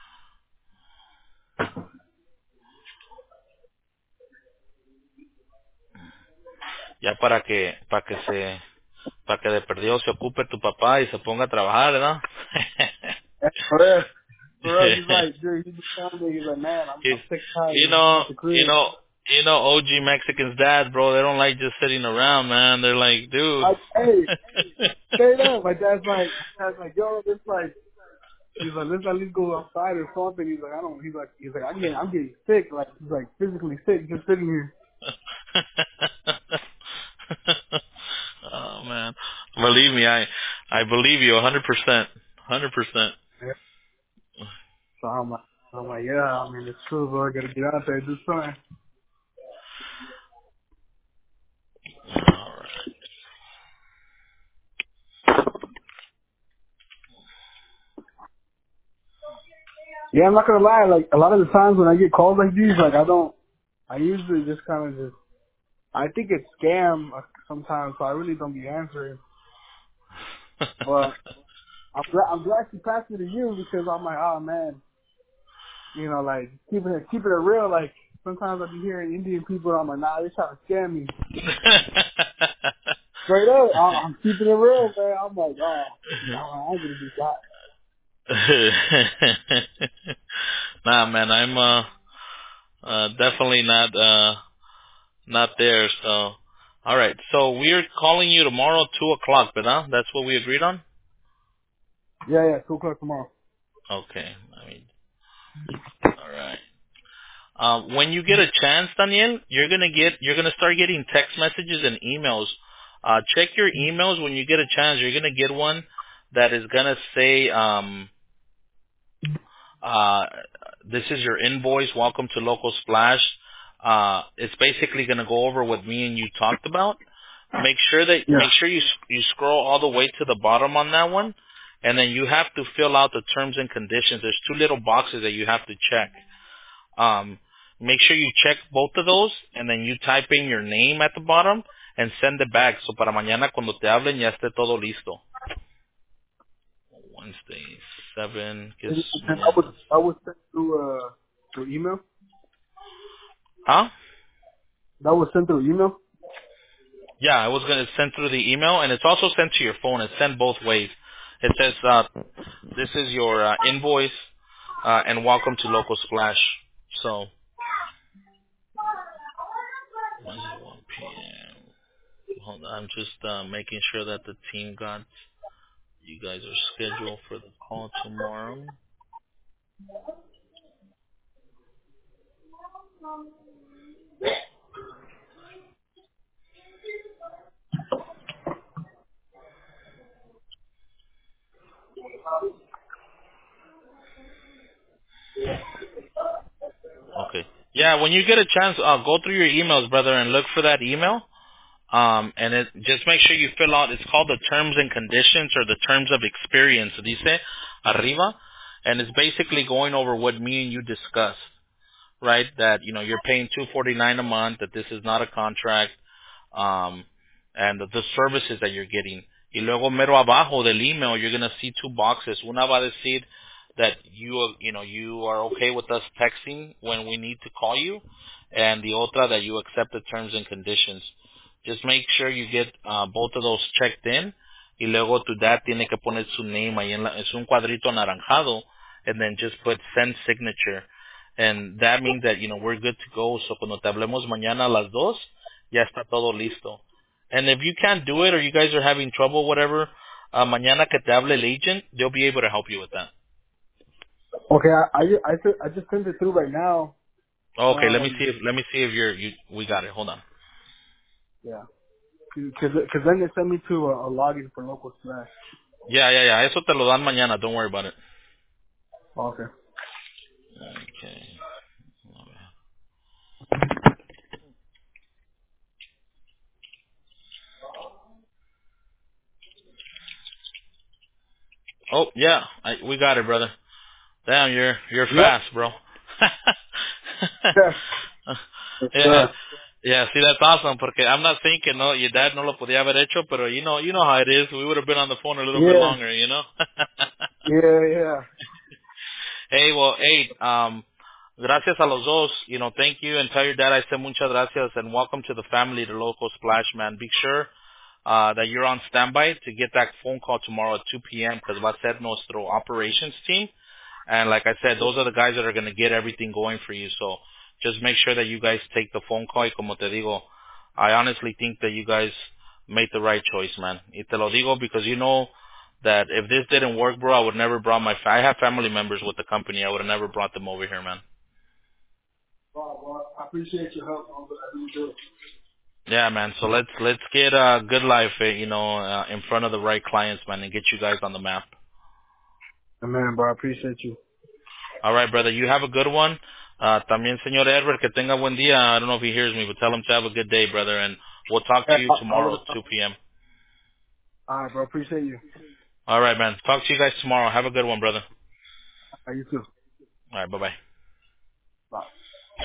Ya para que para que se para que de perdido se ocupe tu papá y se ponga a trabajar, ¿verdad? And for us, for us, he's like, dude, he's just telling me, he's like, man, I'm He's, I'm sick and tired you of sitting know, at the you crib. know, you know, O G Mexicans dad, bro. They don't like just sitting around, man. They're like, dude. Like, hey, straight up, my dad's like, my dad's like, yo, this like. He's like, let's at least go outside or something. He's like, I don't. He's like, he's like, I'm getting, I'm getting sick. Like, he's like physically sick just sitting here. Oh man, believe me, I I believe you a hundred percent, hundred percent. Yeah. So I'm like, I'm like, yeah. I mean, it's true, bro. I gotta get out there and do something. All right. Yeah, I'm not gonna lie. Like, a lot of the times when I get calls like these, like, I don't. I usually just kind of just. I think it's scam uh, sometimes, so I really don't be answering. But I'm glad, I'm glad she passed it to you because I'm like, oh man, you know, like keeping it keeping it real. Like sometimes I be hearing Indian people, I'm like, nah, they're trying to scam me. Straight up, I- I'm keeping it real, man. I'm like, oh, no, I'm gonna do that. Nah, man, I'm uh, uh definitely not uh not there. So, all right. So we're calling you tomorrow, two o'clock, but huh? That's what we agreed on. Yeah, yeah, two o'clock tomorrow. Okay. I mean, all right. Um, when you get a chance, Daniel, you're gonna get you're gonna start getting text messages and emails. Uh, check your emails when you get a chance. You're gonna get one that is gonna say, um, uh, "This is your invoice. Welcome to Local Splash." Uh, it's basically gonna go over what me and you talked about. Make sure that Yeah. make sure you you scroll all the way to the bottom on that one, and then you have to fill out the terms and conditions. There's two little boxes that you have to check. Um, make sure you check both of those, and then you type in your name at the bottom and send it back. So para mañana cuando te hablen ya esté todo listo. Wednesday, seven, que es And, and I was mañana. I was sent through uh through email. Huh? That was sent through email. Yeah, I was going to send through the email, and it's also sent to your phone. It's sent both ways. It says, uh, this is your uh, invoice, uh, and welcome to Local Splash. So, Wednesday, one p.m. Hold on, I'm just uh, making sure that the team got, you guys are scheduled for the call tomorrow. Okay. Yeah, when you get a chance, uh, go through your emails, brother, and look for that email. Um, and it, just make sure you fill out, it's called the terms and conditions or the terms of experience, dice arriba. And it's basically going over what me and you discussed, right? That, you know, you're paying two forty-nine a month, that this is not a contract, um, and the, the services that you're getting. Y luego mero abajo del email, you're gonna see two boxes. Una va a decir that you, you know, you are okay with us texting when we need to call you, and the otra that you accept the terms and conditions. Just make sure you get uh, both of those checked in. Y luego tu dad tiene que poner su name ahí en la, es un cuadrito anaranjado, and then just put send signature. And that means that, you know, we're good to go. So cuando te hablemos mañana a las dos, ya está todo listo. And if you can't do it or you guys are having trouble, whatever, uh, mañana que te hable el agent, they'll be able to help you with that. Okay, I I, ju- I, ju- I just sent it through right now. Okay, let me Um, see if, let me see if you're, you, we got it. Hold on. yeah, because because then they sent me to a, a login for local slash. Yeah, yeah, yeah. Eso te lo dan mañana. Don't worry about it. Okay. Okay. Oh, yeah. I, we got it, brother. Damn, you're you're Yep. fast, bro. Yeah. Yes, yeah, sir. yeah. See, that's awesome. Porque I'm not thinking, no, your dad no lo podía haber hecho, pero you know, you know how it is. We would have been on the phone a little bit Yeah. longer, you know. Yeah. Yeah. Hey, well, hey, um, gracias a los dos. You know, thank you, and tell your dad I said muchas gracias, and welcome to the family, the local Splash, man. Be sure uh, that you're on standby to get that phone call tomorrow at two p.m. because va a ser nuestro operations team. And like I said, those are the guys that are going to get everything going for you. So just make sure that you guys take the phone call. Y como te digo, I honestly think that you guys made the right choice, man. Y te lo digo because you know that if this didn't work, bro, I would never brought my. Fa- I have family members with the company. I would have never brought them over here, man. Well, well, I appreciate your help. I really do. Yeah, man. So let's let's get uh, Good Life, eh, you know, uh, in front of the right clients, man, and get you guys on the map. Man, bro, I appreciate you. All right, brother. You have a good one. Uh, también, señor Edward, que tenga buen día. I don't know if he hears me, but tell him to have a good day, brother. And we'll talk Yeah, to you I, I tomorrow would. at two p.m. All right, bro. Appreciate you. All right, man. Talk to you guys tomorrow. Have a good one, brother. How you too. All right, bye-bye.